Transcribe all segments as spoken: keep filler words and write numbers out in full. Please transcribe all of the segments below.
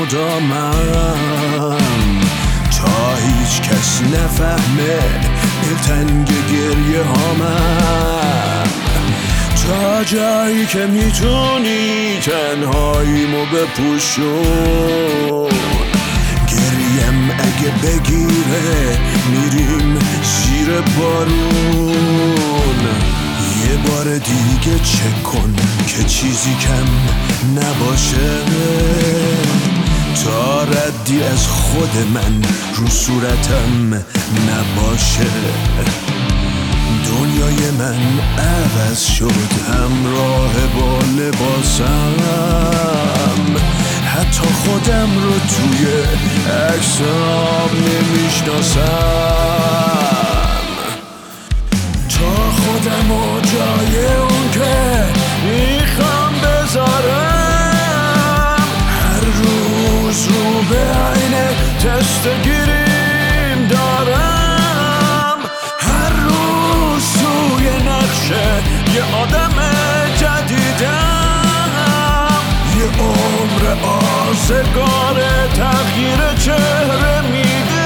مدامم تا هیچ کس نفهمه دلتنگ گریه هامم، تا جایی که میتونی تنهاییمو بپوشون. گریم اگه بگیره میریم زیر بارون. یه بار دیگه چک کن که چیزی کم نباشه، تا ردی از خود من رو صورتم نباشه. دنیای من عوض شد همراه با لباسم، حتی خودم رو توی عکسام نمیشناسم. تا خودم رو جای اون که میخوام بذارم، هر روز رو به عینه تست گیریم دارم. هر روز توی نقشه یه آدم جدیدم، یه عمر آزگار تغییر چهره میدم.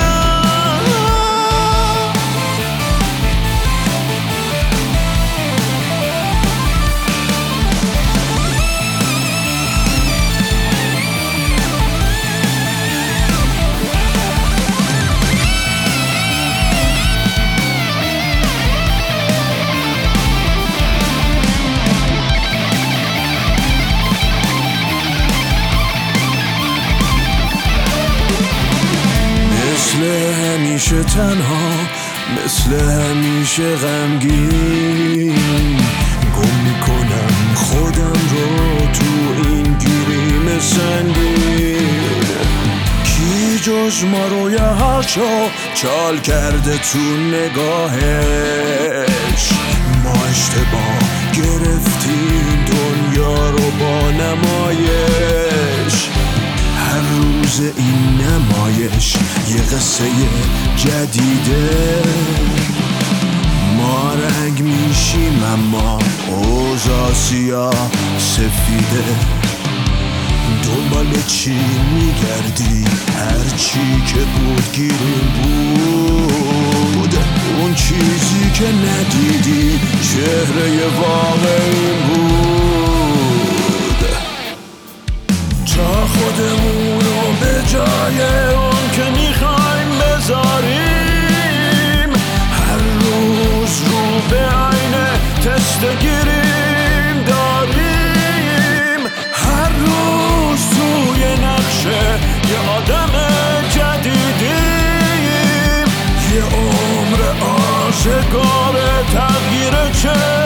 مثل همیشه تنها، مثل همیشه غمگین، گم میکنم خودم رو تو این گیریم سنگین. کی جز ما رو یه هاشو چال کرده تو نگاهش؟ ما اشتباه گرفتیم دنیا رو با نمایش. هر روز این نمایش یه قصه جدیده. ما رنگ میشیم اما اوضاع سیاه سفیده. دنبال چی میگردی؟ هر چی که بود گیریم بود. اون چیزی که ندیدی چهره واقعی بود. تا خودمونو به جای اون که میخوایم بذاریم، هر روز رو به عینه تست گیریم داریم. هر روز توی نقشه یه آدم جدیدیم، یه عمر آزگار تغییر چه